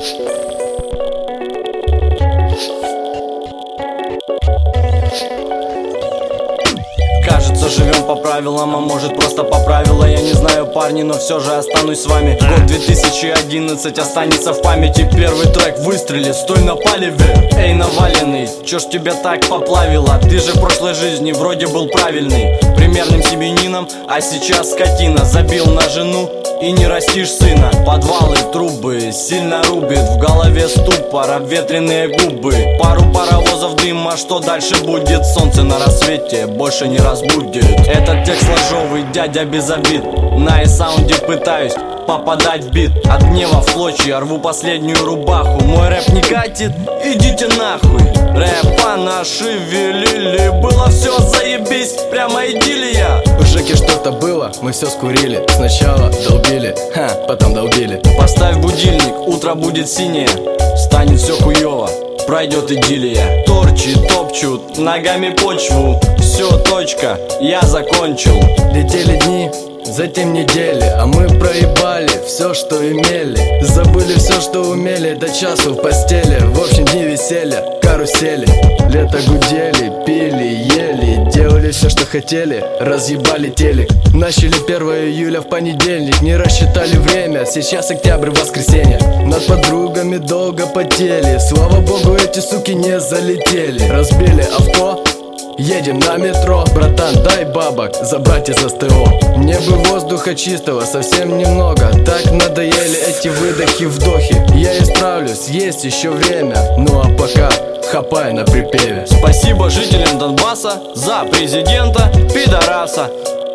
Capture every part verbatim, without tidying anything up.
Кажется, живем по правилам, а может просто по правилам. Я не знаю, парни, но все же останусь с вами. Год две тысячи одиннадцать останется в памяти. Первый трек «Выстрели», стой на палеве. Эй, наваленный, чё ж тебя так поплавило? Ты же в прошлой жизни вроде был правильный, примерным семьянином, а сейчас скотина. Забил на жену и не растишь сына. Подвалы, трубы, сильно рубит, в голове ступор, обветренные губы. Пару паровозов дыма, что дальше будет? Солнце на рассвете больше не разбудит. Этот текст ложовый, дядя без обид. На и-саунде пытаюсь попадать в бит. От гнева в клочья рву последнюю рубаху. Мой рэп не катит, идите нахуй. Рэпа наши велили, было все заебись, прямо идиллия. В Жеке что-то было, мы все скурили. Сначала долбили, ха, потом долбили. Поставь будильник, утро будет синее, станет все хуёво, пройдет идиллия. Торчи топчут ногами почву, все, точка, я закончил. Летели дни, затем недели, а мы проебали все, что имели. Забыли все, что умели, до часу в постели. В общем, дни веселья, карусели. Лето гудели, пили, ели, делали все, что хотели, разъебали телек. Начали первое июля в понедельник, не рассчитали время, сейчас октябрь, воскресенье. Над подругами долго потели, слава богу, эти суки не залетели. Разбили авто, едем на метро. Братан, дай бабок забрать из СТО. Мне бы воздуха чистого совсем немного, так надоели эти выдохи, вдохи. Я исправлюсь, есть еще время, ну а пока хапай на припеве. Спасибо жителям Донбасса за президента пидораса.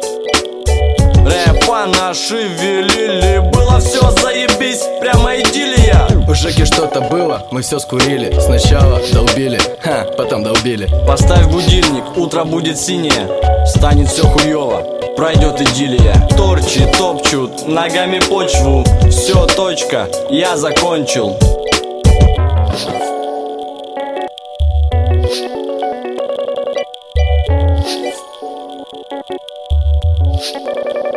Рэпа наши велили, было все заебись, прямо идиллия. В Жеке что-то было, мы все скурили. Сначала долбили, ха, потом долбили. Поставь будильник, утро будет синее, станет все хуёво, пройдет идиллия. Торчи топчут ногами почву, все, точка, я закончил. We'll be right back.